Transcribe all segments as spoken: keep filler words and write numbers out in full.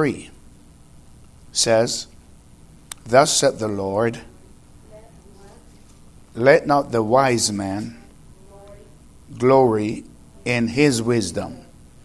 three says, Thus saith the Lord, let not the wise man glory in his wisdom.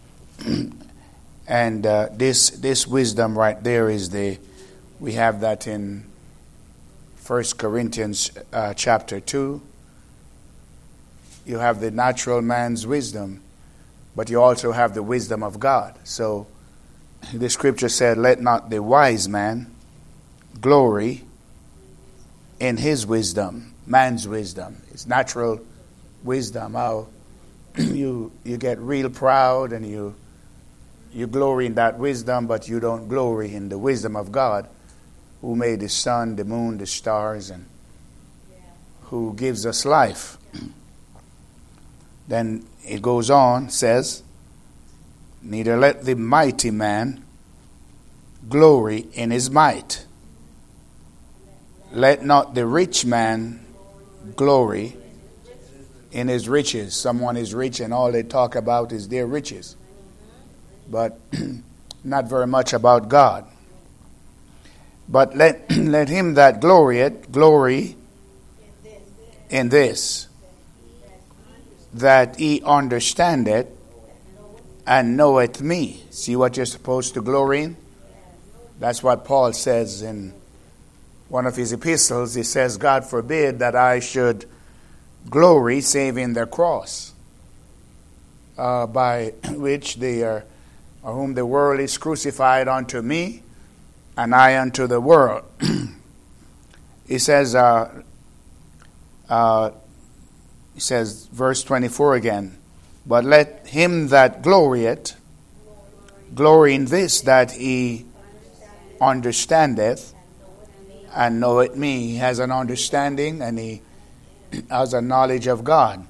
And uh, this this wisdom right there is the, we have that in First Corinthians uh, chapter two. You have the natural man's wisdom, but you also have the wisdom of God. So the scripture said, let not the wise man glory in his wisdom, man's wisdom. It's natural wisdom. How you you get real proud and you you glory in that wisdom, but you don't glory in the wisdom of God, who made the sun, the moon, the stars, and who gives us life. Then it goes on, says, neither let the mighty man glory in his might. Let not the rich man glory in his riches. Someone is rich and all they talk about is their riches, but not very much about God. But let let him that glorieth glory in this, that he understandeth and knoweth me. See what you're supposed to glory in? That's what Paul says in one of his epistles. He says, God forbid that I should glory save in their cross, uh, by which they are, or whom the world is crucified unto me, and I unto the world. He says, uh, uh, he says, verse twenty-four again, but let him that glorieth glory in this, that he understandeth and knoweth me. He has an understanding and he has a knowledge of God.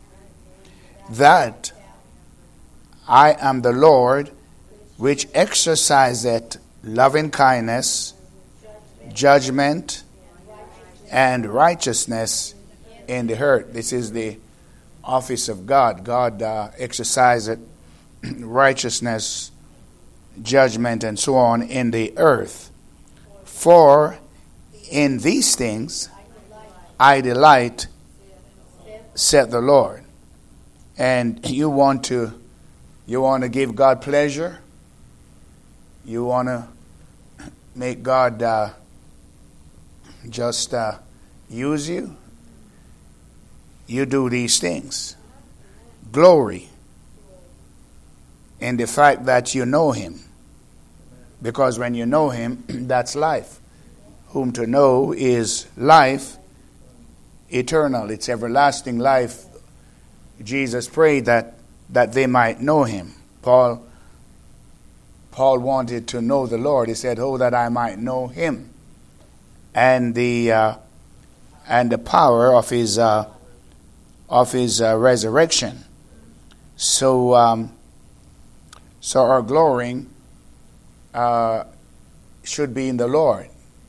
That I am the Lord, which exerciseth loving kindness, judgment, and righteousness in the earth. This is the office of God. God uh, exerciseth righteousness, judgment, and so on in the earth. For in these things I delight, said the Lord. And you want to you want to give God pleasure? You want to make God uh, just uh, use you? You do these things. Glory in the fact that you know him. Because when you know him, that's life. Whom to know is life eternal. It's everlasting life. Jesus prayed that, that they might know him. Paul Paul wanted to know the Lord. He said, oh, that I might know him. And the uh, and the power of his uh, of his uh, resurrection. So um, so our glorying uh, should be in the Lord.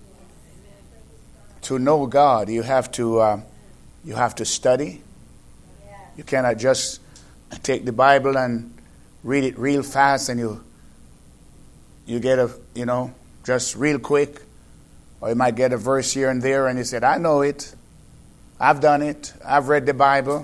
To know God, you have to uh, you have to study. You cannot just take the Bible and read it real fast and you you get a you know just real quick, or you might get a verse here and there and you said, I know it, I've done it, I've read the Bible.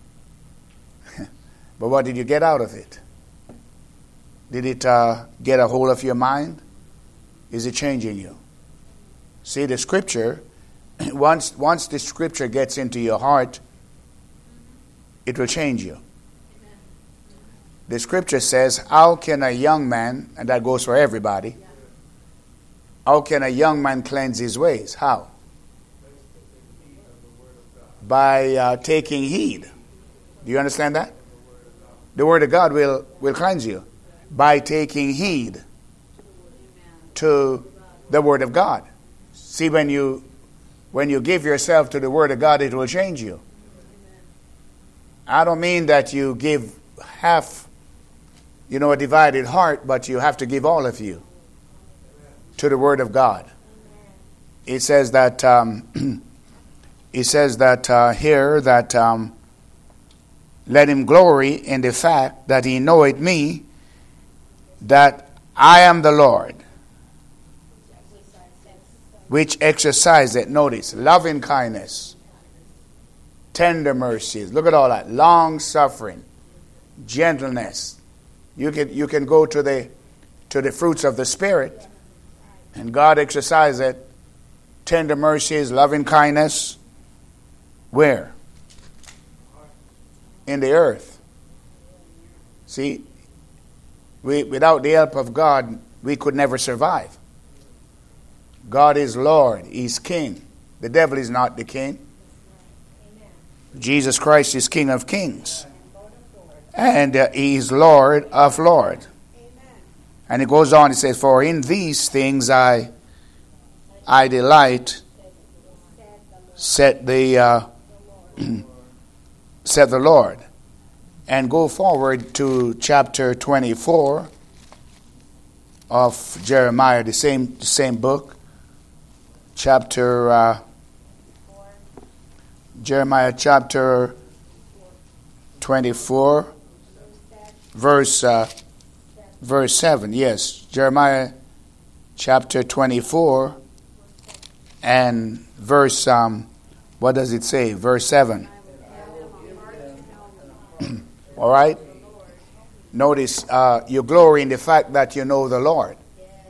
But what did you get out of it? Did it uh, get a hold of your mind? Is it changing you? See, the scripture, once once the scripture gets into your heart, it will change you. The scripture says, how can a young man, and that goes for everybody, how can a young man cleanse his ways? How? By uh, taking heed. Do you understand that? The word of God will, will cleanse you. By taking heed to the word of God. See, when you when you give yourself to the word of God, it will change you. I don't mean that you give half, you know, a divided heart, but you have to give all of you to the word of God. It says that um, it says that uh, here that um, let him glory in the fact that he knoweth me, that I am the Lord. which exercise it. Notice, loving kindness, tender mercies. Look at all that. Long suffering, gentleness. You can you can go to the to the fruits of the Spirit, and God exercises it. Tender mercies, loving kindness. Where? In the earth. See, we without the help of God, we could never survive. God is Lord. He's King. The devil is not the king. Jesus Christ is King of kings. And uh, He is Lord of lords. And it goes on, it says, for in these things I I delight, said the, uh, said the Lord. And go forward to chapter twenty-four of Jeremiah, the same, the same book. Chapter, uh, Jeremiah chapter twenty-four, verse, uh, verse seven. Yes, Jeremiah chapter twenty-four and verse, um, what does it say? Verse seven. All right? Notice, uh, you glory in the fact that you know the Lord.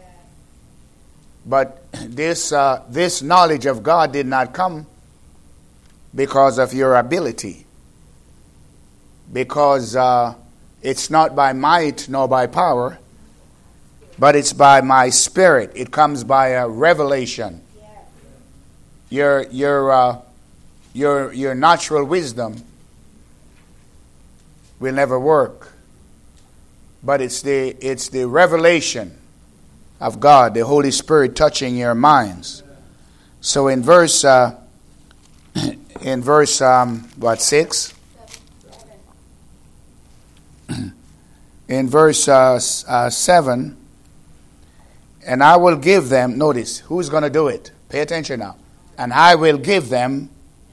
But this uh, this knowledge of God did not come because of your ability. Because uh, it's not by might nor by power, but it's by my Spirit. It comes by a revelation. Your your uh, your your natural wisdom will never work. But it's the it's the revelation of God, the Holy Spirit touching your minds. So in verse uh, in verse um, what six? In verse uh, uh, seven, and I will give them. Notice who's going to do it. Pay attention now. And I will give them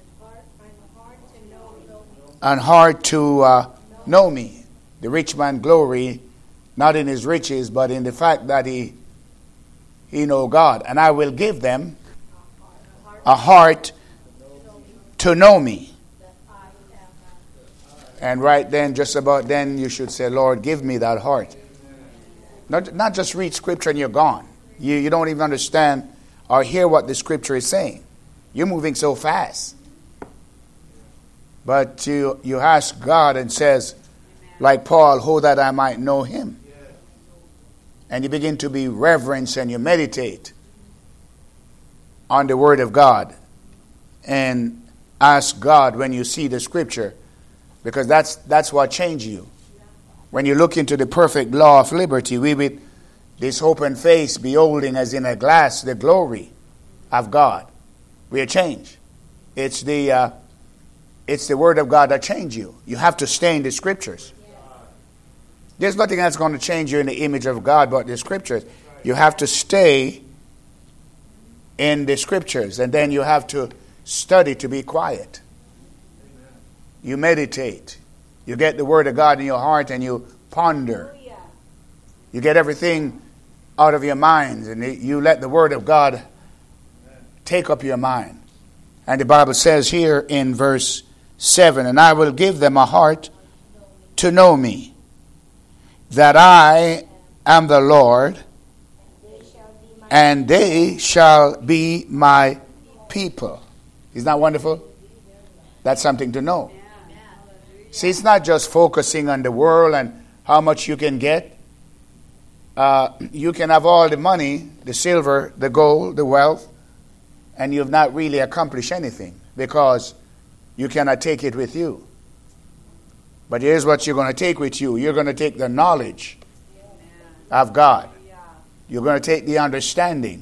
an heart to uh, know me. The rich man glory not in his riches, but in the fact that he he know God. And I will give them a heart to know me. And right then, just about then, you should say, Lord, give me that heart. Not, not just read Scripture and you're gone. You, you don't even understand or hear what the Scripture is saying. You're moving so fast. But you, you ask God and says, like Paul, oh, that I might know Him. And you begin to be reverent and you meditate on the Word of God. And ask God when you see the Scripture, because that's that's what changes you. When you look into the perfect law of liberty, we with this open face beholding as in a glass the glory of God, we are changed. It's the uh, it's the Word of God that changes you. You have to stay in the Scriptures. There's nothing that's going to change you in the image of God but the Scriptures. You have to stay in the Scriptures, and then you have to study to be quiet. You meditate. You get the Word of God in your heart and you ponder. You get everything out of your minds and you let the Word of God take up your mind. And the Bible says here in verse seven, and I will give them a heart to know me, that I am the Lord, and they shall be my people. Isn't that wonderful? That's something to know. See, it's not just focusing on the world and how much you can get. Uh, you can have all the money, the silver, the gold, the wealth, and you've not really accomplished anything because you cannot take it with you. But here's what you're going to take with you. You're going to take the knowledge of God. You're going to take the understanding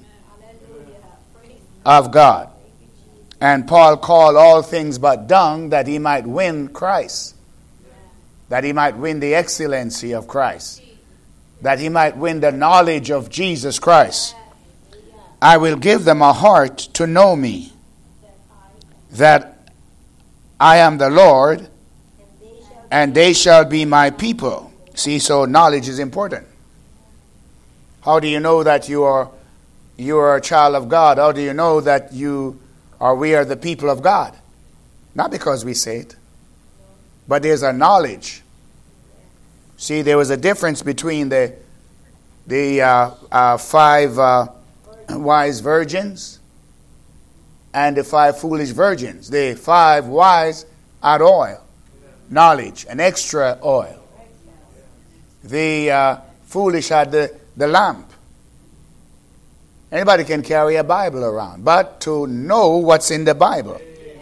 of God. And Paul called all things but dung that he might win Christ. That he might win the excellency of Christ. That he might win the knowledge of Jesus Christ. I will give them a heart to know me, that I am the Lord, and they shall be my people. See, so knowledge is important. How do you know that you are you are a child of God? How do you know that you or we are the people of God? Not because we say it, but there's a knowledge. See, there was a difference between the the uh, uh, five uh, wise virgins and the five foolish virgins. The five wise had oil, knowledge, an extra oil. The uh, foolish had the, the lamp. Anybody can carry a Bible around, but to know what's in the Bible,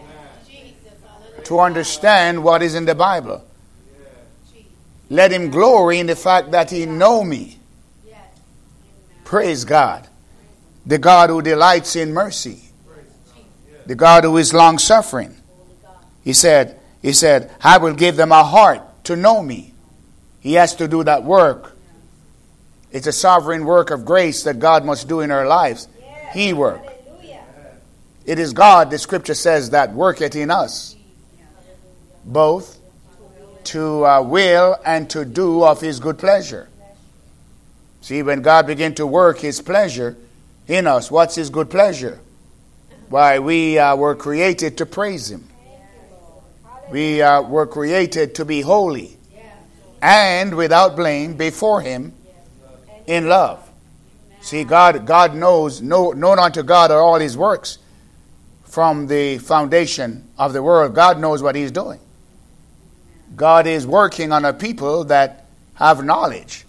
to understand what is in the Bible, let him glory in the fact that he know me. Praise God. The God who delights in mercy. The God who is long-suffering. He said, he said, I will give them a heart to know me. He has to do that work. It's a sovereign work of grace that God must do in our lives. He work. It is God, the scripture says, that worketh in us, both to uh, will and to do of his good pleasure. See, when God began to work his pleasure in us, what's his good pleasure? Why, we uh, were created to praise him. We uh, were created to be holy and without blame before him in love. See, God God knows, know, known unto God are all his works from the foundation of the world. God knows what he's doing. God is working on a people that have knowledge.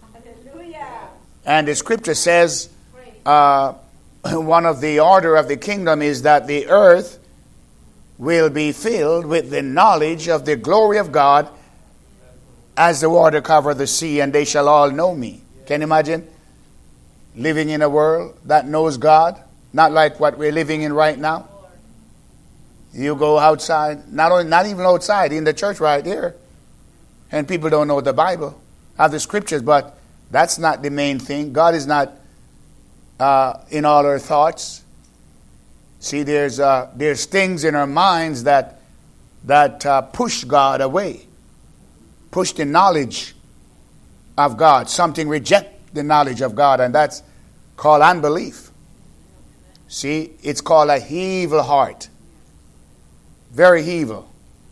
And the scripture says uh, one of the order of the kingdom is that the earth will be filled with the knowledge of the glory of God as the water cover the sea, and they shall all know me. Can you imagine living in a world that knows God? Not like what we're living in right now. You go outside, not only, not even outside, in the church right here, and people don't know the Bible, have the scriptures, but that's not the main thing. God is not uh, in all our thoughts. See, there's uh, there's things in our minds that that uh, push God away, push the knowledge of God. Something reject the knowledge of God, and that's called unbelief. See, it's called a evil heart, very evil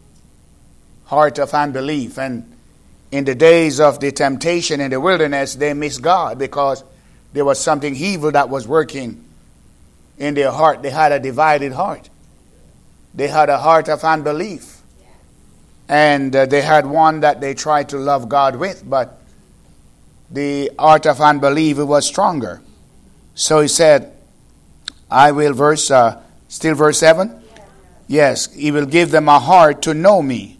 heart of unbelief. And in the days of the temptation in the wilderness, they missed God because there was something evil that was working in their heart. They had a divided heart. They had a heart of unbelief. And uh, they had one that they tried to love God with, but the heart of unbelief was stronger. So he said, I will, verse, uh, still verse seven? Yes, he will give them a heart to know me.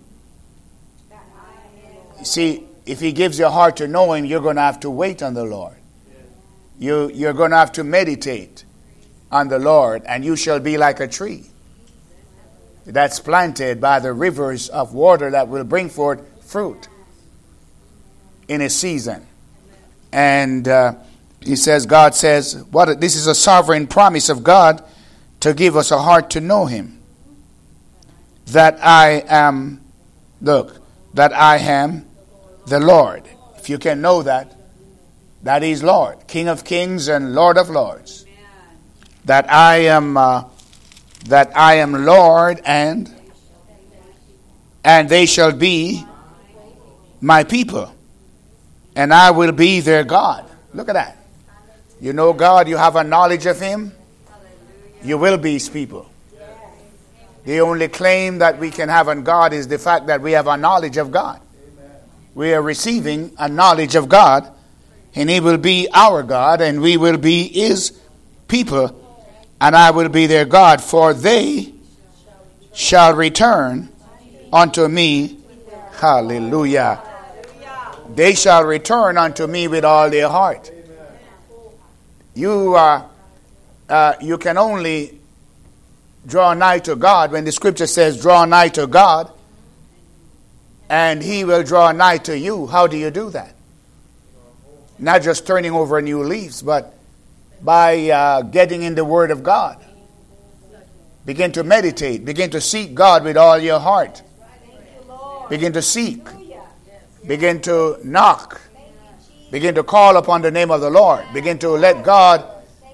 See, if he gives you a heart to know him, you're going to have to wait on the Lord. You, you're going to have to meditate on the Lord, and you shall be like a tree that's planted by the rivers of water that will bring forth fruit in a season. And uh, he says, God says, what this is a sovereign promise of God to give us a heart to know him. That I am, look, that I am the Lord. If you can know that, that is Lord, King of kings and Lord of lords. Amen. That I am, uh, that I am Lord, and and they shall be my people, and I will be their God. Look at that. You know God, you have a knowledge of him, you will be his people. The only claim that we can have on God is the fact that we have a knowledge of God. We are receiving a knowledge of God, and he will be our God, and we will be his people, and I will be their God, for they shall return unto me. Hallelujah. They shall return unto me with all their heart. You, uh, uh, you can only draw nigh to God when the scripture says, draw nigh to God, and he will draw nigh to you. How do you do that? Not just turning over new leaves, but by uh, getting in the Word of God. Begin to meditate. Begin to seek God with all your heart. Begin to seek. Begin to knock. Begin to call upon the name of the Lord. Begin to let God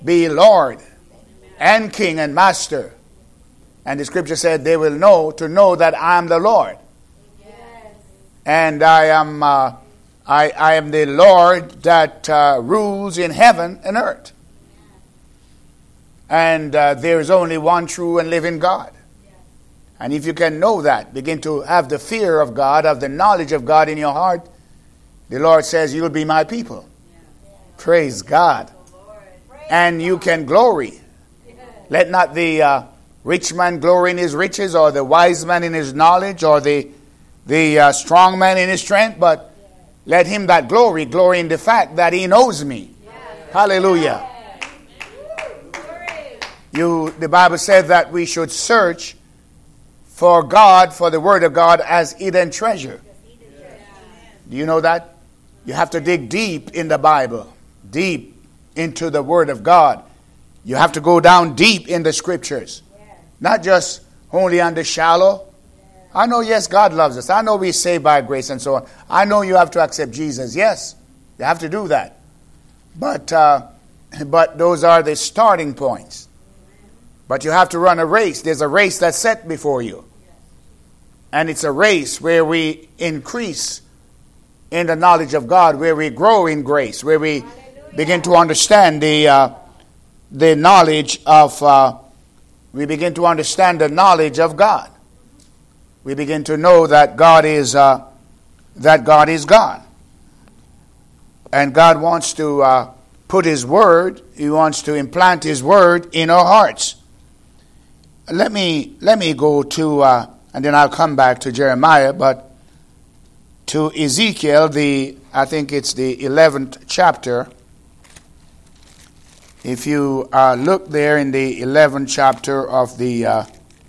be Lord and King and Master. And the scripture said they will know to know that I am the Lord. Yes. And I am uh, I, I am the Lord that uh, rules in heaven and earth. And uh, there is only one true and living God. And if you can know that, begin to have the fear of God, have the knowledge of God in your heart, the Lord says, you'll be my people. Yeah. Praise God. And you can glory. Let not the uh, rich man glory in his riches, or the wise man in his knowledge, or the, the uh, strong man in his strength, but let him that glory, glory in the fact that he knows me. Yeah. Hallelujah. You, the Bible said that we should search for God, for the Word of God as hidden treasure. Do you know that? You have to dig deep in the Bible, deep into the Word of God. You have to go down deep in the Scriptures, not just only on the shallow. I know, yes, God loves us. I know we're saved by grace and so on. I know you have to accept Jesus. Yes, you have to do that. But, uh, but those are the starting points. But you have to run a race. There's a race that's set before you. And it's a race where we increase in the knowledge of God, where we grow in grace, where we begin to understand the uh, the knowledge of, uh, we begin to understand the knowledge of God. We begin to know that God is, uh, that God is God. And God wants to uh, put His Word, He wants to implant His Word in our hearts. Let me let me go to, uh, and then I'll come back to Jeremiah, but to Ezekiel, the I think it's the eleventh chapter. If you uh, look there in the eleventh chapter of the uh,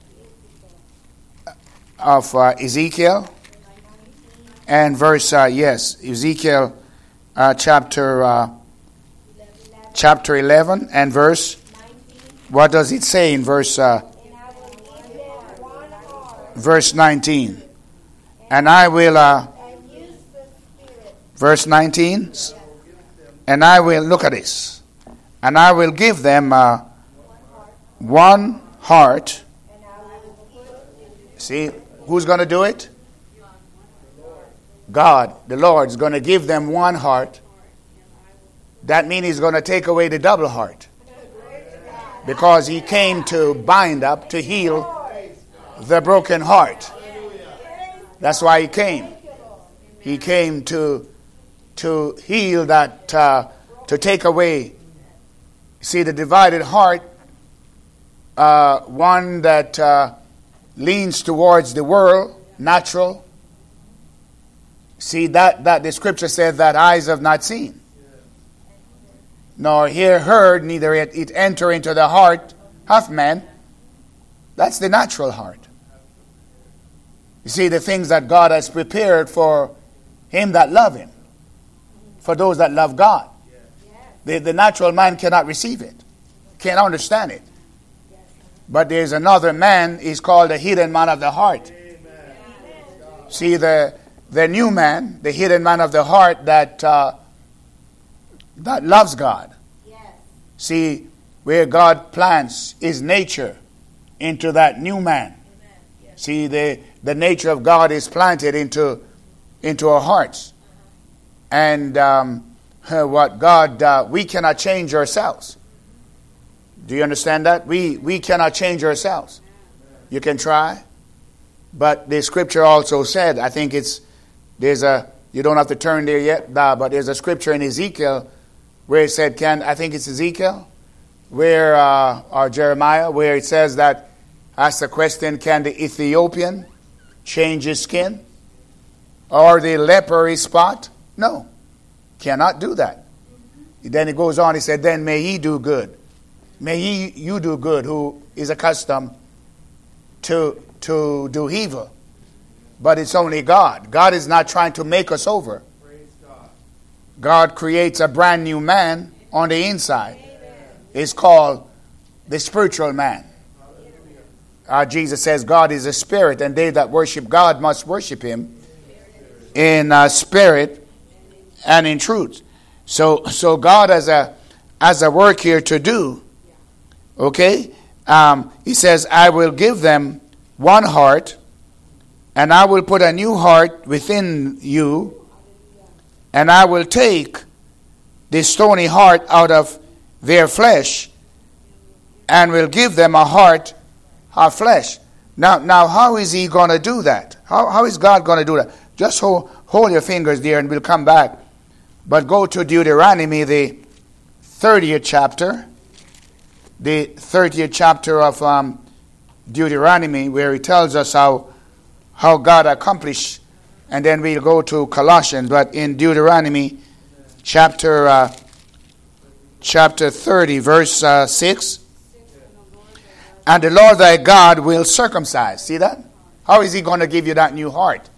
of uh, Ezekiel, and verse uh, yes, Ezekiel uh, chapter uh, chapter eleven and verse. What does it say in verse? Uh, Verse nineteen. And I will, uh, verse nineteen. And I will, look at this. And I will give them uh, one heart. See, who's going to do it? God, the Lord, is going to give them one heart. That means He's going to take away the double heart. Because He came to bind up, to heal the broken heart. That's why He came. He came to to heal that, uh, to take away. See, the divided heart, uh, one that uh, leans towards the world, natural. See, that, that the scripture says that eyes have not seen, nor ear heard, neither it, it enter into the heart of man. That's the natural heart. You see, the things that God has prepared for him that love Him, for those that love God. The, the natural man cannot receive it, can't understand it. But there's another man, he's called the hidden man of the heart. See, the the new man, the hidden man of the heart that uh, that loves God. See, where God plants His nature into that new man. See, the, the nature of God is planted into, into our hearts. And um, what God, uh, we cannot change ourselves. Do you understand that? We, we cannot change ourselves. You can try. But the scripture also said, I think it's, there's a, you don't have to turn there yet, but there's a scripture in Ezekiel where it said, can, I think it's Ezekiel, where, uh, or Jeremiah, where it says that, ask the question, can the Ethiopian change his skin? Or the leper his spot? No. Cannot do that. Mm-hmm. Then he goes on, he said, then may he do good. May he, you do good, who is accustomed to, to do evil. But it's only God. God is not trying to make us over. Praise God. God creates a brand new man on the inside. Amen. It's called the spiritual man. Uh, Jesus says God is a spirit, and they that worship God must worship Him in uh, spirit and in truth. So, so God has a as a work here to do. Okay? Um, he says, I will give them one heart, and I will put a new heart within you, and I will take the stony heart out of their flesh, and will give them a heart of flesh. Now, now, how is he going to do that? How, how is God going to do that? Just hold, hold your fingers there and we'll come back. But go to Deuteronomy, the thirtieth chapter. The thirtieth chapter of um, Deuteronomy, where he tells us how, how God accomplished. And then we'll go to Colossians. But in Deuteronomy chapter, uh, chapter thirty, verse uh, six. And the Lord thy God will circumcise. See that? How is he going to give you that new heart?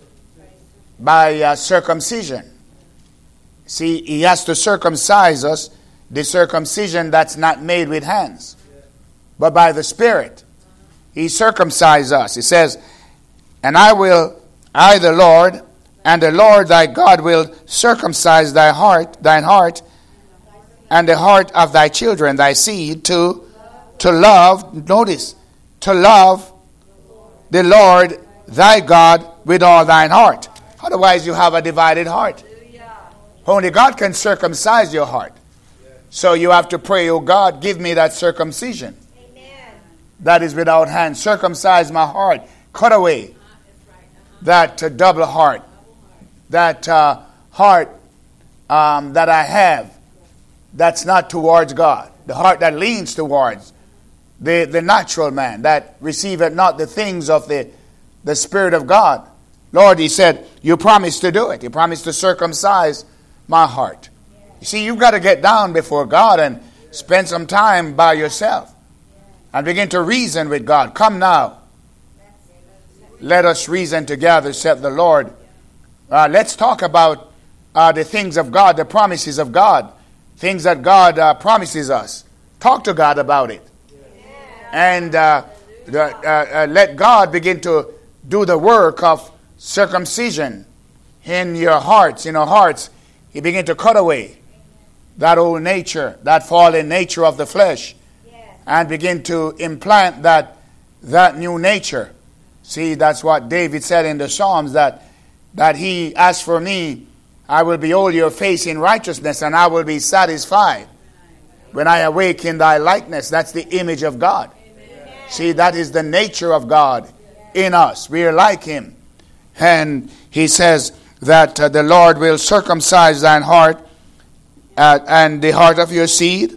By uh, circumcision. See, he has to circumcise us. The circumcision that's not made with hands, but by the Spirit. He circumcises us. He says, and I will, I the Lord, and the Lord thy God will circumcise thy heart, thine heart, and the heart of thy children, thy seed, to To love, notice, to love the Lord thy God with all thine heart. Otherwise you have a divided heart. Only God can circumcise your heart. So you have to pray, oh God, give me that circumcision. Amen. That is without hands. Circumcise my heart. Cut away that uh, double heart. That uh, heart um, that I have that's not towards God. The heart that leans towards The, the natural man, that receiveth not the things of the, the Spirit of God. Lord, he said, you promised to do it. You promised to circumcise my heart. You see, you've got to get down before God and spend some time by yourself and begin to reason with God. Come now. Let us reason together, said the Lord. Uh, let's talk about uh, the things of God, the promises of God, things that God uh, promises us. Talk to God about it. And uh, uh, uh, let God begin to do the work of circumcision in your hearts, in our hearts. He begin to cut away that old nature, that fallen nature of the flesh, and begin to implant that that new nature. See, that's what David said in the Psalms, that that he, as for me, I will behold your face in righteousness, and I will be satisfied when I awake in thy likeness. That's the image of God. See, that is the nature of God in us. We are like him. And he says that uh, the Lord will circumcise thine heart uh, and the heart of your seed.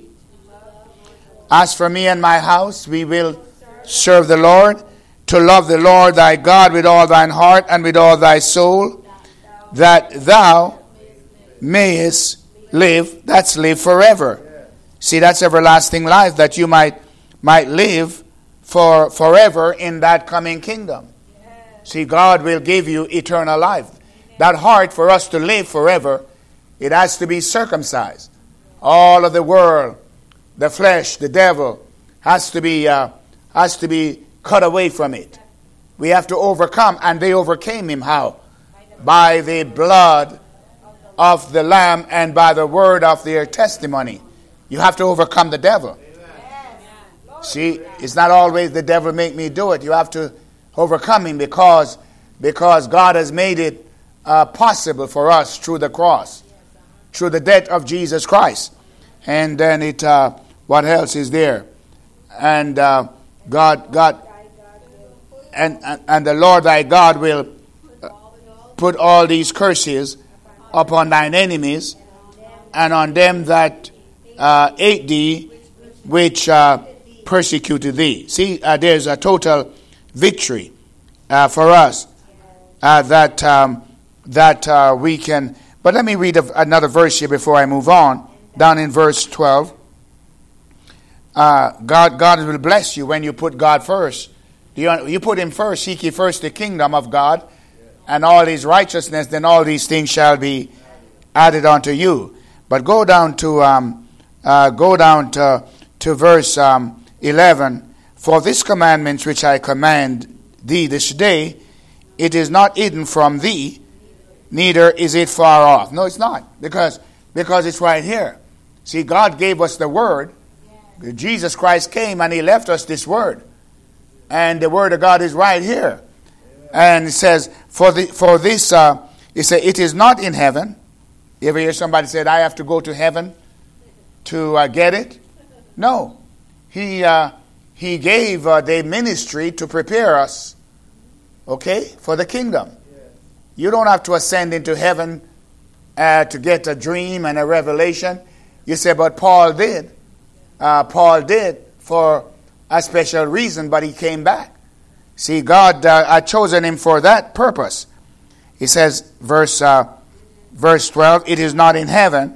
As for me and my house, we will serve the Lord. To love the Lord thy God with all thine heart and with all thy soul, that thou mayest live. That's live forever. See, that's everlasting life, that you might might live for forever in that coming kingdom. Yes. See, God will give you eternal life. That heart, for us to live forever, it has to be circumcised. All of the world, the flesh, the devil, has to be uh, has to be cut away from it. We have to overcome, and they overcame him how? By the blood of the Lamb and by the word of their testimony. You have to overcome the devil. See, it's not always the devil make me do it. You have to overcome him because, because God has made it uh, possible for us through the cross, through the death of Jesus Christ. And then it, uh, what else is there? And uh, God, God, and, and and the Lord thy God will put all these curses upon thine enemies and on them that uh, hate thee, which uh, persecuted thee. See, uh, there's a total victory uh, for us uh, that um, that uh, we can. But let me read a, another verse here before I move on. Down in verse twelve, uh, God God will bless you when you put God first. You, you put Him first. Seek ye first the kingdom of God, and all His righteousness. Then all these things shall be added unto you. But go down to um, uh, go down to to verse um, eleven. For this commandment which I command thee this day, it is not hidden from thee, neither is it far off. No, it's not, because because it's right here. See, God gave us the word. Jesus Christ came and he left us this word. And the word of God is right here. And it says, for the for this, uh, it says, it is not in heaven. You ever hear somebody say, I have to go to heaven to uh, get it? No. He uh, he gave uh, the ministry to prepare us, okay, for the kingdom. You don't have to ascend into heaven uh, to get a dream and a revelation. You say, but Paul did. Uh, Paul did for a special reason, but he came back. See, God uh, had chosen him for that purpose. He says, verse uh, verse twelve, it is not in heaven.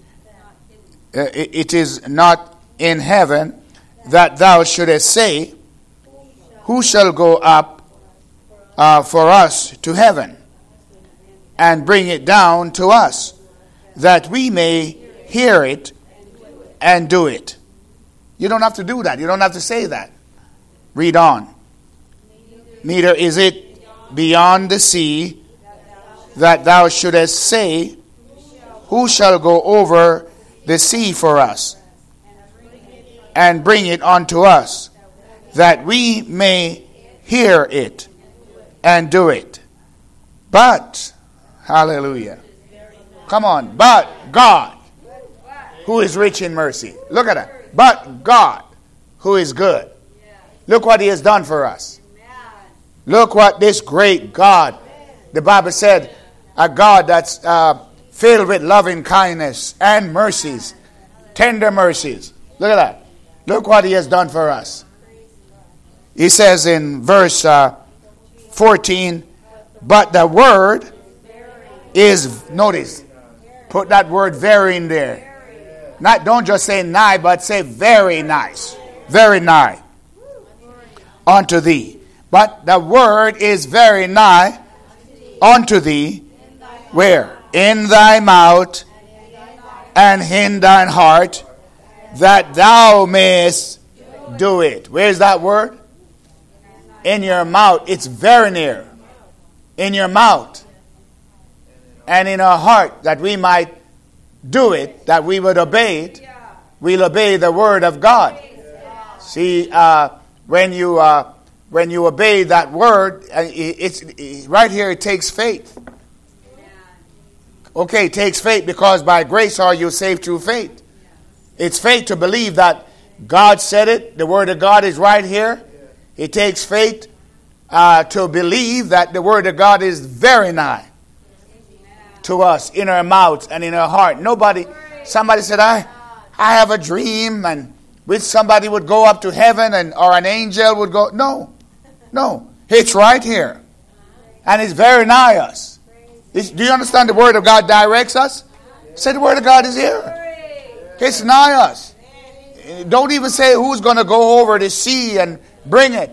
Uh, it, it is not in heaven that thou shouldest say, who shall go up uh, for us to heaven and bring it down to us, that we may hear it and do it. You don't have to do that. You don't have to say that. Read on. Neither is it beyond the sea that thou shouldest say, who shall go over the sea for us and bring it unto us, that we may hear it and do it. But, hallelujah. Come on. But God, who is rich in mercy. Look at that. But God, who is good. Look what he has done for us. Look what this great God, the Bible said, a God that's uh, filled with loving kindness and mercies, tender mercies. Look at that. Look what he has done for us. He says in verse uh, fourteen, but the word is, notice, put that word very in there. Not, don't just say nigh, but say very nice. Very nigh unto thee. But the word is very nigh unto thee. Where? In thy mouth and in thine heart, that thou mayest do it. Where's that word? In your mouth. It's very near. In your mouth and in our heart, that we might do it, that we would obey it. We'll obey the word of God. See, uh, when you uh, when you obey that word, uh, it's, it's right here. It takes faith. Okay, it takes faith, because by grace are you saved through faith. It's faith to believe that God said it. The word of God is right here. It takes faith uh, to believe that the word of God is very nigh to us, in our mouths and in our heart. Nobody, somebody said, I I have a dream, and which somebody would go up to heaven, and or an angel would go. No, no. It's right here. And it's very nigh us. It's, do you understand the word of God directs us? Say the word of God is here. It's nigh us. Don't even say who's going to go over the sea and bring it.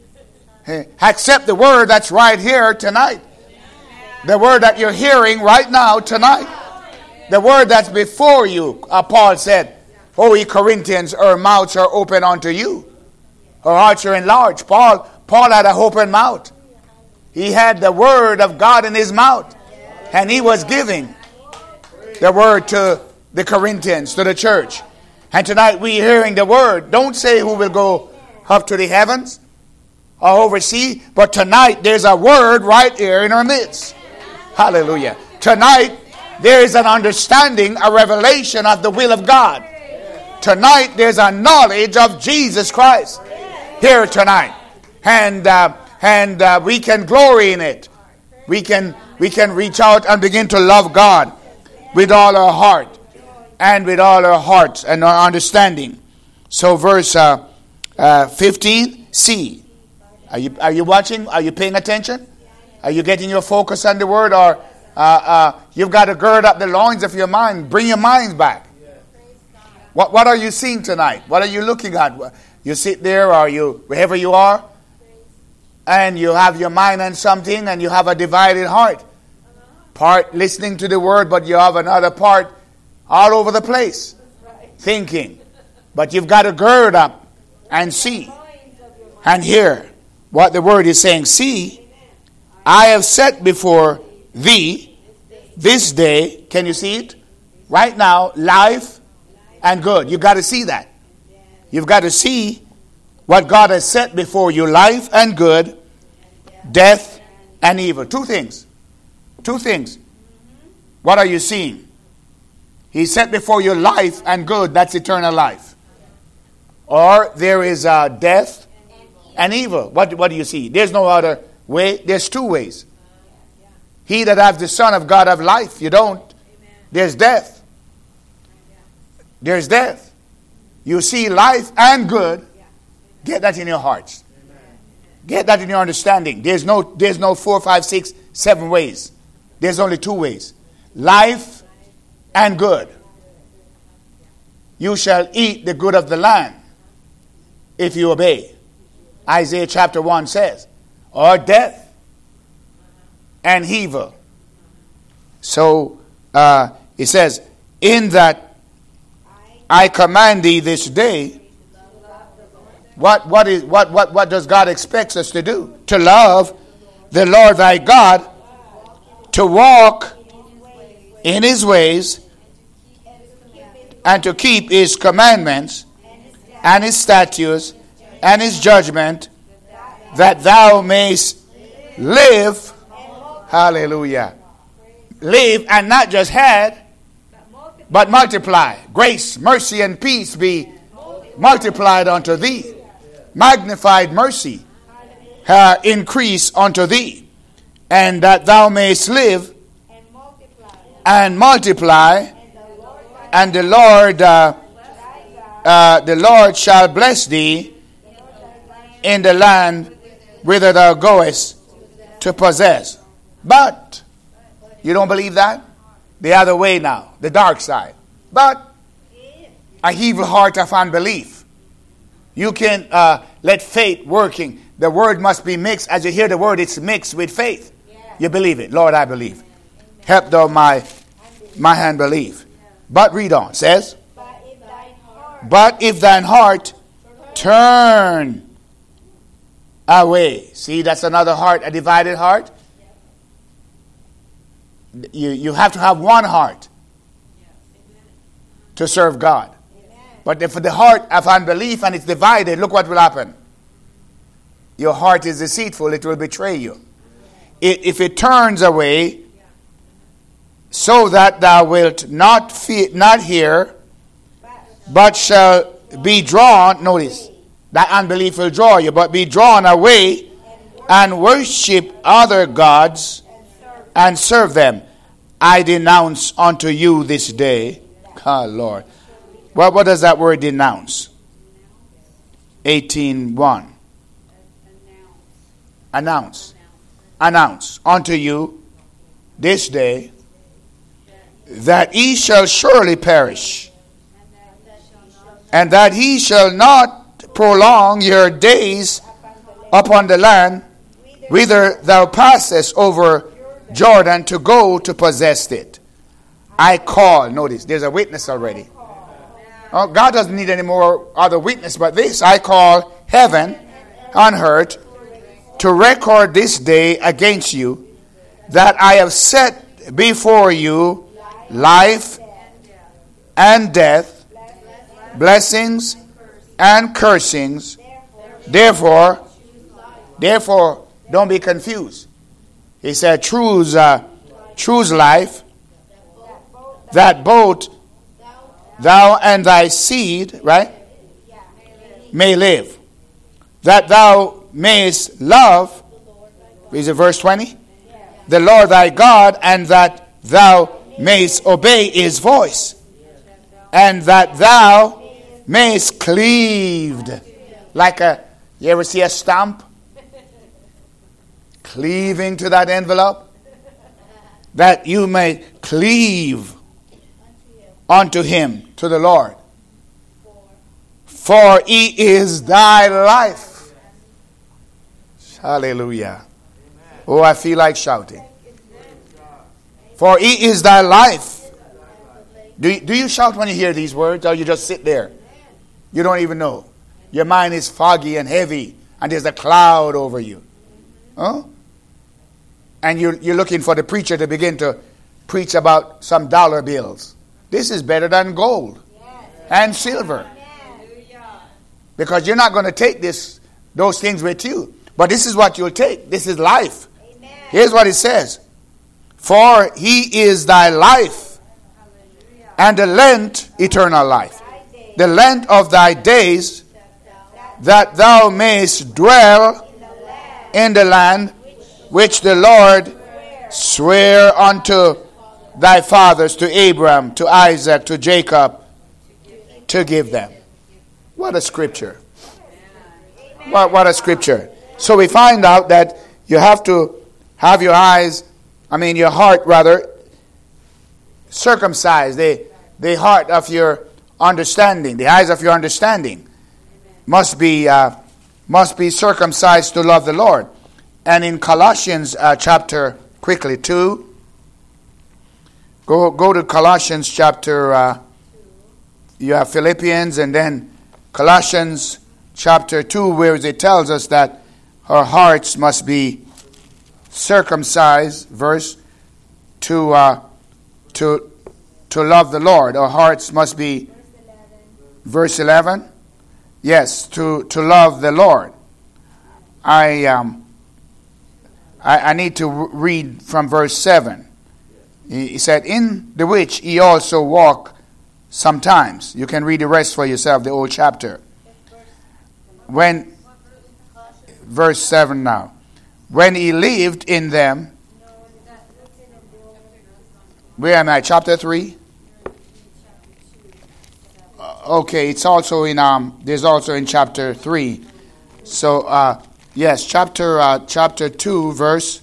Accept the word that's right here tonight. The word that you're hearing right now tonight. The word that's before you. Uh, Paul said, O ye Corinthians, our mouths are open unto you. Our hearts are enlarged. Paul, Paul had an open mouth. He had the word of God in his mouth. And he was giving the word to the Corinthians, to the church. And tonight we're hearing the word. Don't say who will go up to the heavens or oversee. But tonight there's a word right here in our midst. Hallelujah. Tonight there is an understanding, a revelation of the will of God. Tonight there's a knowledge of Jesus Christ here tonight. And uh, and uh, we can glory in it. We can we can reach out and begin to love God with all our heart and with all our hearts and our understanding. So verse uh, uh, fifteen, C. Are you are you watching? Are you paying attention? Are you getting your focus on the word? Or uh, uh, you've got to gird up the loins of your mind. Bring your minds back. What what are you seeing tonight? What are you looking at? You sit there, or you wherever you are, and you have your mind on something, and you have a divided heart. Part listening to the word, but you have another part all over the place, thinking. But you've got to gird up and see and hear what the word is saying. See, I have set before thee this day. Can you see it? Right now, life and good. You've got to see that. You've got to see what God has set before you, life and good, death and evil. Two things. Two things. What are you seeing? He set before you life and good. That's eternal life. Or there is uh, death and evil. What, what do you see? There's no other way. There's two ways. He that hath the Son of God have life. You don't. There's death. There's death. You see life and good. Get that in your hearts. Get that in your understanding. There's no, there's no four, five, six, seven ways. There's only two ways. Life and good. You shall eat the good of the land if you obey. Isaiah chapter one says. Or death and evil. So uh, it says, in that I command thee this day. What what is what what what does God expect us to do? To love the Lord thy God, to walk in his ways, and to keep his commandments and his statutes and his judgment, that thou mayest live. Hallelujah. Live and not just had, but multiply. Grace, mercy, and peace be multiplied unto thee. Magnified mercy uh, increase unto thee, and that thou mayest live and multiply, and the Lord uh, uh, the Lord shall bless thee in the land whither thou goest to possess. But you don't believe that? The other way now, the dark side. But a evil heart of unbelief. You can uh, let faith working. The word must be mixed. As you hear the word, it's mixed with faith. You believe it. Lord, I believe. Help thou my, my hand believe. But read on. It says, but if thine heart turn away. See, that's another heart, a divided heart. You, you have to have one heart to serve God. But if the heart of unbelief and it's divided, look what will happen. Your heart is deceitful, it will betray you. It, if it turns away, so that thou wilt not fe- not hear, but shall be drawn, notice, that unbelief will draw you, but be drawn away and worship other gods and serve them. I denounce unto you this day. God, Lord. Well, what does that word denounce? eighteen one. Announce. Announce unto you this day that ye shall surely perish, and that he shall not prolong your days upon the land whither thou passest over Jordan to go to possess it. I call. Notice, there's a witness already. Oh, God doesn't need any more other witness but this. I call heaven on earth to record this day against you, that I have set before you life and death, blessings and cursings. Therefore, therefore, don't be confused. He said, choose, uh, choose life, that both thou and thy seed, right, may live. That thou mayest love, is it verse twenty? The Lord thy God, and that thou mayest obey his voice. And that thou mayest cleave. Like a, you ever see a stamp? Cleaving to that envelope. That you may cleave unto him, to the Lord. For he is thy life. Hallelujah. Oh, I feel like shouting. For he is thy life. Do, do you shout when you hear these words, or you just sit there? You don't even know. Your mind is foggy and heavy, and there's a cloud over you. Huh? And you're, you're looking for the preacher to begin to preach about some dollar bills. This is better than gold. and silver. Because you're not going to take this, those things with you. But this is what you'll take. This is life. Here's what it says. For he is thy life, and the length, eternal life. The length of thy days, that thou mayest dwell in the land which the Lord sware unto thy fathers, to Abraham, to Isaac, to Jacob, to give them. What a scripture. What, what a scripture. So we find out that you have to have your eyes, I mean your heart rather, circumcised. The, the heart of your understanding, the eyes of your understanding must be uh, must be circumcised to love the Lord. And in Colossians uh, chapter, quickly, two, go, go to Colossians chapter, uh, you have Philippians and then Colossians chapter two, where it tells us that our hearts must be circumcised, verse, to uh, to to love the Lord. Our hearts must be, verse eleven, yes, to, to love the Lord. I um I, I need to read from verse seven. He, he said, in the which ye also walk sometimes. You can read the rest for yourself, the whole chapter. When, verse seven now. When he lived in them, where am I? Chapter three? Okay, it's also in, um, there's also in chapter three. So, uh, yes, chapter, uh, chapter two, verse,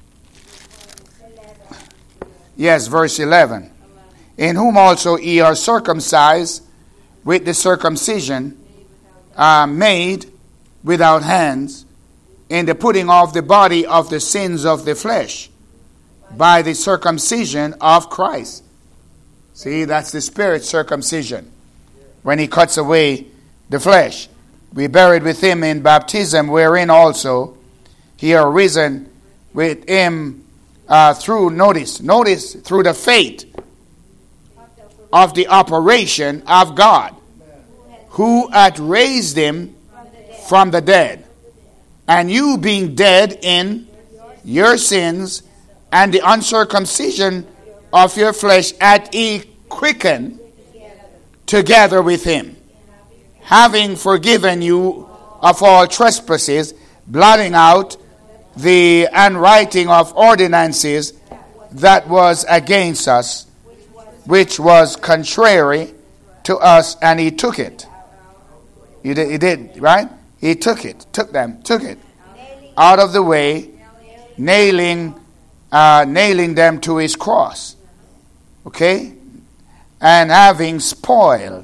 yes, verse eleven. In whom also ye are circumcised with the circumcision uh, made without hands, in the putting off the body of the sins of the flesh by the circumcision of Christ. See, that's the spirit circumcision. When he cuts away the flesh. We buried with him in baptism, wherein also he are risen with him uh, through, notice, notice, through the faith of the operation of God, who hath raised him from the dead. And you being dead in your sins and the uncircumcision of your flesh, hath he quickened together with him, having forgiven you of all trespasses, blotting out the handwriting of ordinances that was against us, which was contrary to us, and he took it. He did, he did, right? He took it, took them, took it out of the way, nailing, uh, nailing them to his cross. Okay? And having spoiled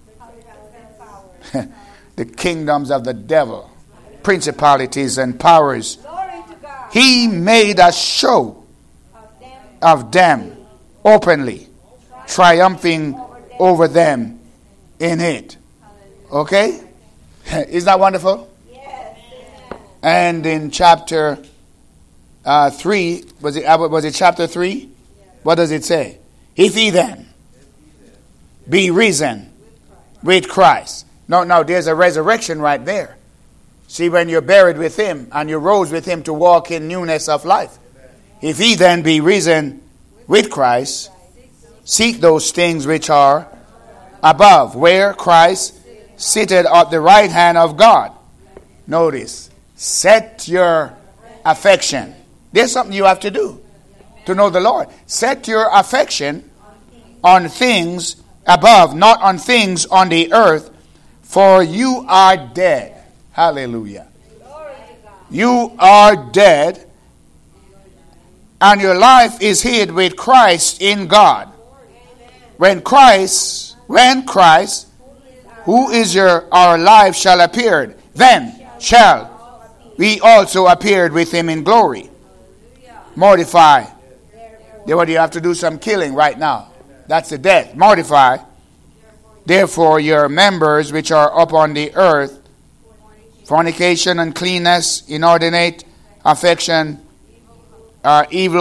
the kingdoms of the devil, principalities and powers, he made a show of them openly, triumphing over them in it. Okay? Is that wonderful? And in chapter uh, three, was it was it chapter three? What does it say? If ye then be risen with Christ. No, no, there's a resurrection right there. See, when you're buried with him and you rose with him to walk in newness of life. If ye then be risen with Christ, seek those things which are above, where Christ sitteth at the right hand of God. Notice, set your affection. There's something you have to do to know the Lord. Set your affection on things above, not on things on the earth, for you are dead. Hallelujah. You are dead, and your life is hid with Christ in God. When Christ, when Christ, who is your our life, shall appear, then shall we also appear with him in glory. Mortify. What do you have to do? Some killing right now. That's the death. Mortify. Therefore, your members which are upon the earth, fornication, uncleanness, inordinate affection, uh, evil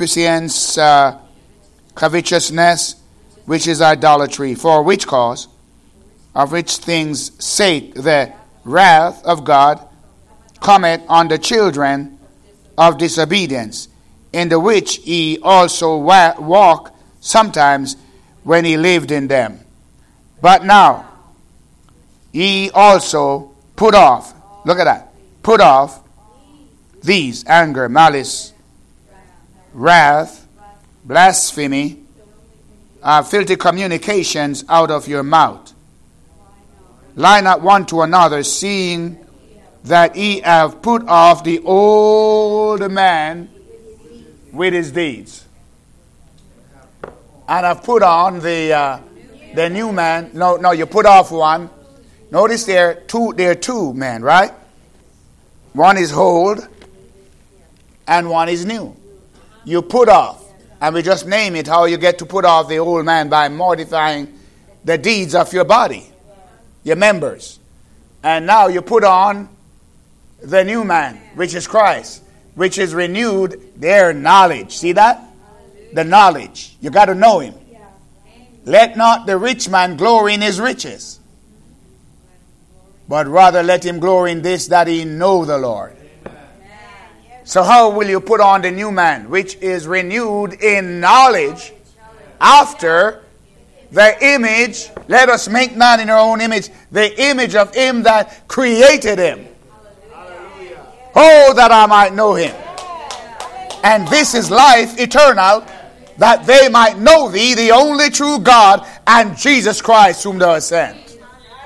concupiscence, uh, covetousness, which is idolatry. For which cause of which things sake the wrath of God cometh on the children of disobedience, in the which ye also wa- walk sometimes when he lived in them. But now ye also put off, look at that, put off these: anger, malice, wrath, blasphemy, uh, filthy communications out of your mouth. Lie not one to another, seeing that ye have put off the old man with his deeds, and have put on the uh, the new man. No, no, you put off one. Notice there two. There are two men, right? One is old, and one is new. You put off, and we just name it how you get to put off the old man: by mortifying the deeds of your body, your members, and now you put on the new man, which is Christ, which is renewed their knowledge. See that? The knowledge. You got to know him. Let not the rich man glory in his riches, but rather let him glory in this, that he know the Lord. So how will you put on the new man, which is renewed in knowledge, after the image? Let us make man in our own image, the image of him that created him. Oh, that I might know him. And this is life eternal, that they might know thee, the only true God, and Jesus Christ, whom thou hast sent.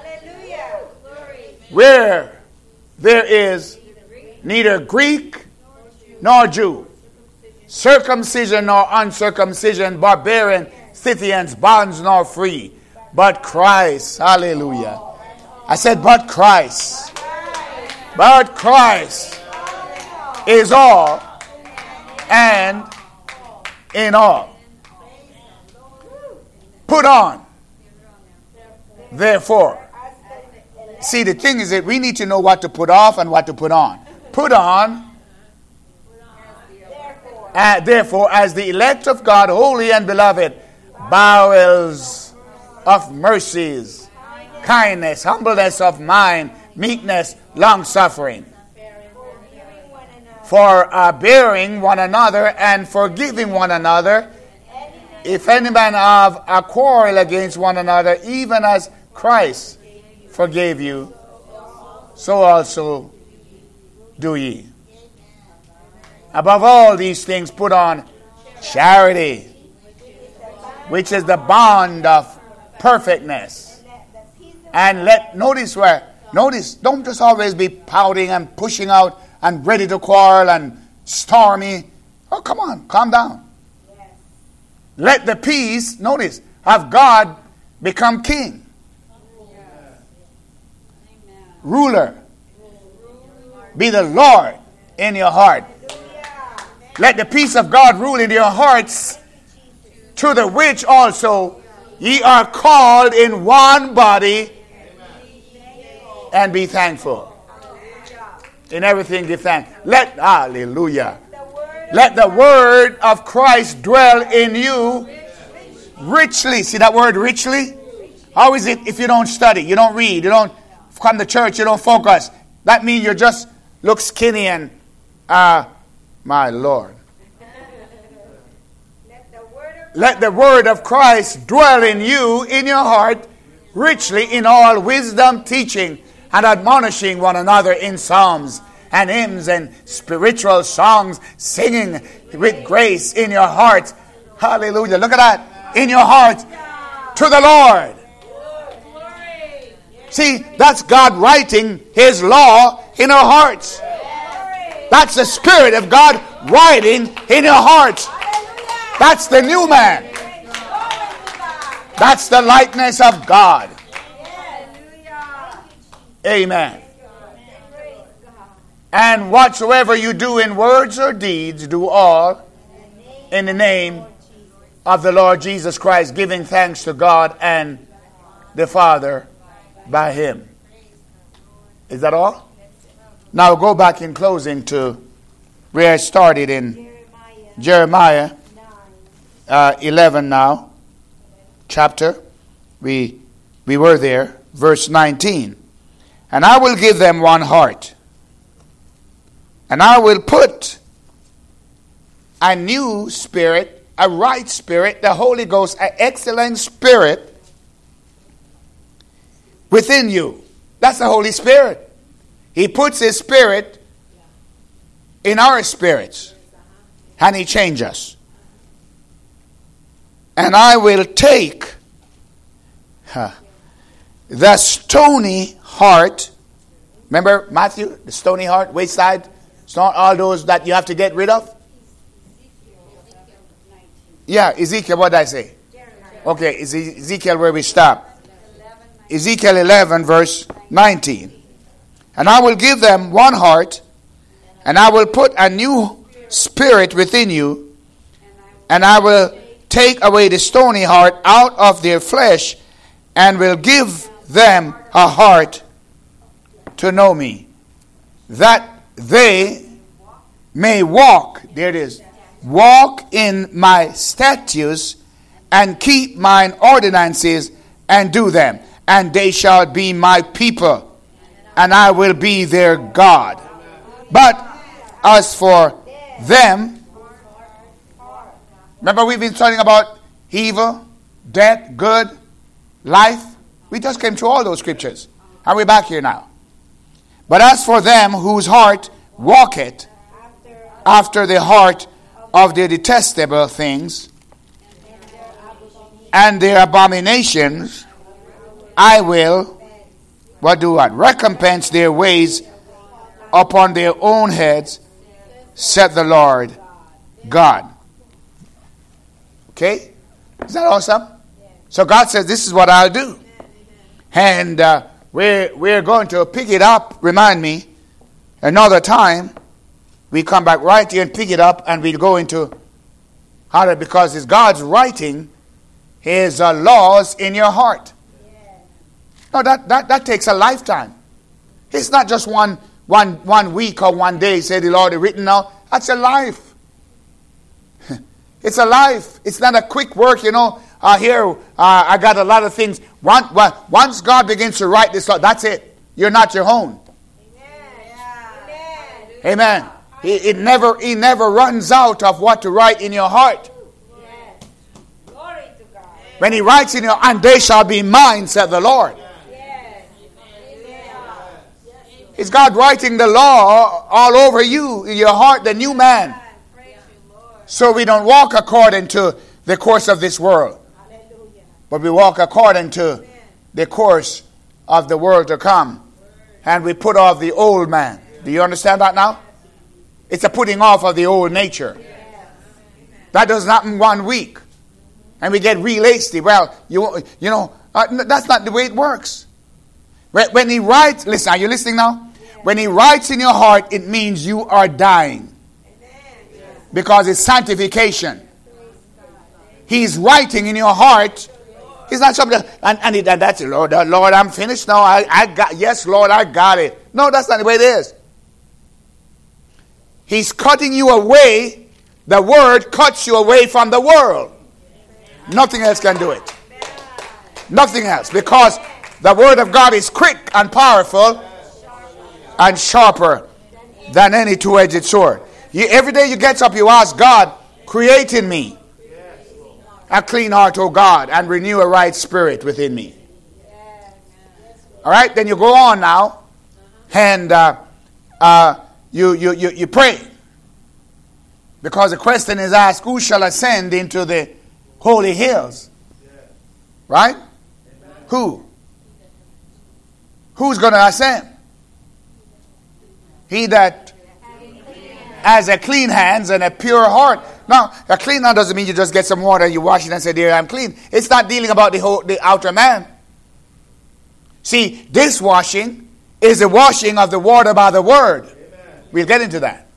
Where there is neither Greek nor Jew, circumcision nor uncircumcision, barbarian, Scythians, bonds nor free, but Christ. Hallelujah. I said, but Christ. But Christ is all and in all. Put on, therefore. See, the thing is that we need to know what to put off and what to put on. Put on, uh, therefore, as the elect of God, holy and beloved, bowels of mercies, kindness, humbleness of mind, meekness, long-suffering, for uh, bearing one another and forgiving one another, if any man have a quarrel against one another, even as Christ forgave you, so also do ye. Above all these things put on charity, which is the bond of perfectness. And let, notice where, notice, don't just always be pouting and pushing out and ready to quarrel and stormy. Oh, come on, calm down. Yes. Let the peace, notice, of God become king. Yes. Ruler. Be the Lord in your heart. Let the peace of God rule in your hearts, to the which also ye are called in one body, and be thankful. In everything give thanks. Let, hallelujah. Let the word of Christ dwell in you richly. See that word richly? How is it if you don't study, you don't read, you don't come to church, you don't focus? That means you just look skinny and, uh, my Lord. Let the word of Christ dwell in you, in your heart, richly in all wisdom, teaching and admonishing one another in psalms and hymns and spiritual songs, singing with grace in your heart. Hallelujah. Look at that. In your heart to the Lord. See, that's God writing his law in our hearts. That's the Spirit of God writing in your hearts. That's the new man. That's the likeness of God. Amen. And whatsoever you do in words or deeds, do all in the name of the Lord Jesus Christ, giving thanks to God and the Father by him. Is that all? Now go back in closing to where I started in Jeremiah uh, eleven now, chapter. We we were there. verse nineteen. And I will give them one heart. And I will put a new spirit, a right spirit, the Holy Ghost, an excellent spirit within you. That's the Holy Spirit. He puts his spirit in our spirits. And he changes us. And I will take huh, the stony heart. Remember Matthew, the stony heart, wayside? It's not all those that you have to get rid of. Yeah, Ezekiel, what did I say? Okay, Ezekiel where we stop. Ezekiel eleven verse nineteen. And I will give them one heart, and I will put a new spirit within you, and I will take away the stony heart out of their flesh, and will give them a heart to know me, that they may walk, there it is, walk in my statutes, and keep mine ordinances, and do them. And they shall be my people, and I will be their God. But as for them, remember we've been studying about evil, death, good, life. We just came through all those scriptures. And we're back here now. But as for them whose heart walketh after the heart of their detestable things and their abominations, I will, what do I? Recompense their ways upon their own heads, said the Lord God. Okay? Is that awesome? So God says, this is what I'll do. And uh, we're, we're going to pick it up, remind me, another time. We come back right here and pick it up, and we'll go into how to, because it's God's writing his uh, laws in your heart. No, that, that, that takes a lifetime. It's not just one, one, one week or one day, say the Lord, written now. That's a life. It's a life. It's not a quick work, you know. Uh, here, uh, I got a lot of things. Once, once God begins to write this law, that's it. You're not your own. Amen. Amen. He, it never, he never runs out of what to write in your heart. Yes. Glory to God. When he writes in your, and they shall be mine, said the Lord. Yes. Is God writing the law all over you, in your heart, the new man? So we don't walk according to the course of this world. But we walk according to the course of the world to come. And we put off the old man. Do you understand that now? It's a putting off of the old nature. That doesn't happen one week. And we get real hasty. Well, you, you know, uh, that's not the way it works. When he writes, listen, are you listening now? When he writes in your heart, it means you are dying. Because it's sanctification. He's writing in your heart. He's not something, and, and, it, and that's it. Lord, Lord, I'm finished now. I, I got, yes, Lord, I got it. No, that's not the way it is. He's cutting you away. The word cuts you away from the world. Nothing else can do it. Nothing else. Because the word of God is quick and powerful and sharper than any two-edged sword. You, every day you get up, you ask God, create in me a clean heart, O God, and renew a right spirit within me. All right, then you go on now, and uh, uh, you, you, you, you pray. Because the question is asked, who shall ascend into the holy hills? Right? Who? Who's going to ascend? He that has a clean hands and a pure heart. Now, a clean hand doesn't mean you just get some water and you wash it and say, there, I'm clean. It's not dealing about the whole, the outer man. See, this washing is the washing of the water by the word. Amen. We'll get into that.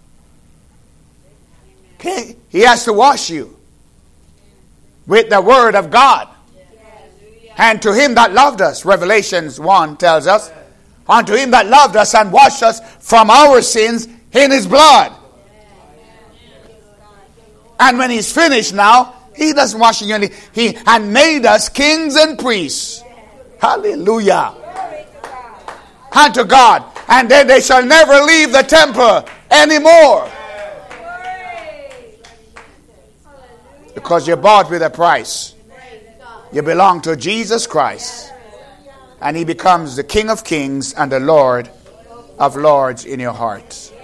Okay? He has to wash you with the word of God. Yes. And to him that loved us, Revelations one tells us, unto him that loved us and washed us from our sins in his blood. And when he's finished now, he doesn't wash you. He and made us kings and priests. Hallelujah. unto God. And then they shall never leave the temple anymore. Because you're bought with a price. You belong to Jesus Christ. And he becomes the King of Kings and the Lord of Lords in your heart.